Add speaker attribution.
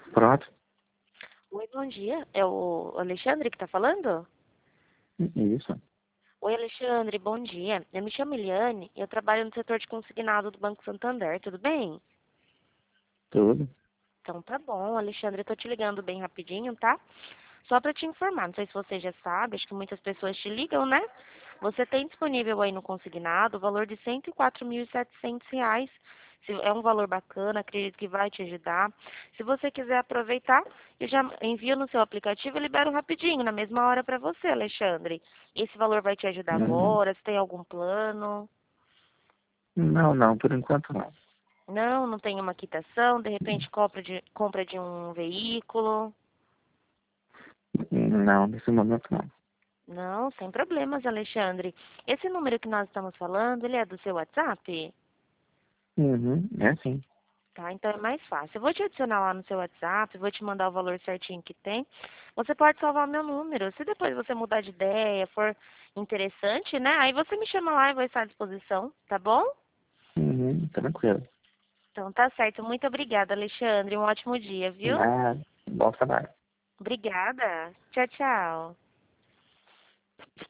Speaker 1: Pronto.
Speaker 2: Oi, bom dia. É o Alexandre que está falando?
Speaker 1: Isso.
Speaker 2: Oi, Alexandre, bom dia. Eu me chamo Eliane e eu trabalho no setor de consignado do Banco Santander, tudo bem?
Speaker 1: Tudo.
Speaker 2: Então tá bom, Alexandre, eu tô te ligando bem rapidinho, tá? Só para te informar, não sei se você já sabe, acho que muitas pessoas te ligam, né? Você tem disponível aí no consignado o valor de R$ 104.700. É um valor bacana, acredito que vai te ajudar. Se você quiser aproveitar, eu já envio no seu aplicativo e libero rapidinho, na mesma hora para você, Alexandre. Esse valor vai te ajudar
Speaker 1: Uhum.
Speaker 2: agora? Você tem algum plano?
Speaker 1: Não, não, por enquanto não.
Speaker 2: Não, não tem uma quitação, de repente compra de um veículo?
Speaker 1: Não, nesse momento não.
Speaker 2: Não, sem problemas, Alexandre. Esse número que nós estamos falando, ele é do seu WhatsApp?
Speaker 1: Uhum. É sim.
Speaker 2: Tá, então é mais fácil. Eu vou te adicionar lá no seu WhatsApp, vou te mandar o valor certinho que tem. Você pode salvar meu número. Se depois você mudar de ideia, for interessante, né? Aí você me chama lá e vou estar à disposição, tá bom?
Speaker 1: Uhum. Tranquilo.
Speaker 2: Então tá certo. Muito obrigada, Alexandre. Um ótimo dia, viu?
Speaker 1: Nada. Bom trabalho.
Speaker 2: Obrigada. Tchau, tchau.